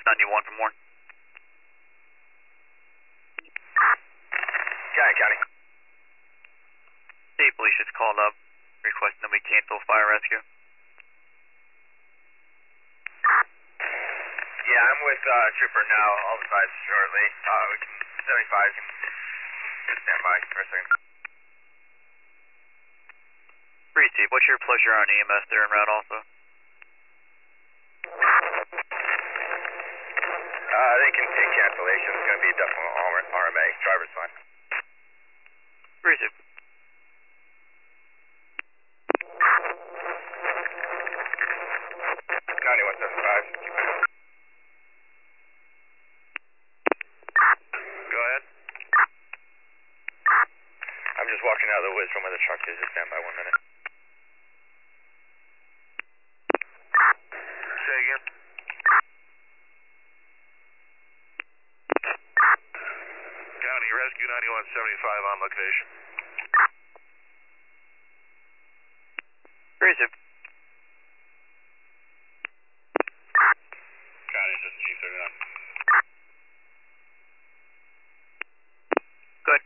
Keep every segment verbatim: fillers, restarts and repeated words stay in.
ninety-one from Warren. County, County. State Police just called up, requesting that we cancel fire rescue. Yeah, I'm with uh, Trooper now. I'll advise shortly. Uh, we can, seventy-five can stand by for a second. Three Steve, what's your pleasure on E M S there en route also? Uh, they can take cancellation. It's going to be a definite R M A. Driver's fine. Three Steve. ninety-one seventy-five. Go ahead. I'm just walking out of the woods from where the truck is. Just stand by one minute. Say again. County Rescue ninety-one seventy-five on location. Three Steve. County Assistant Chief thirty-nine. Good.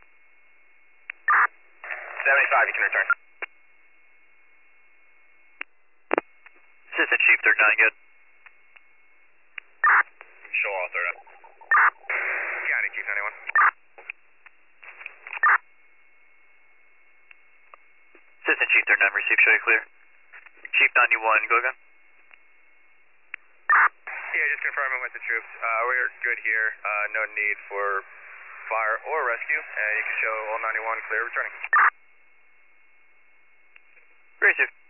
seventy-five, you can return. Assistant Chief thirty-nine, good. Show all thirty-nine. County Chief ninety-one. Assistant Chief thirty-nine, receive, show you clear. Chief ninety-one, go again. Yeah, just confirming with the troops. Uh, we're good here. Uh, no need for fire or rescue. And you can show all ninety-one clear returning. Three Steve.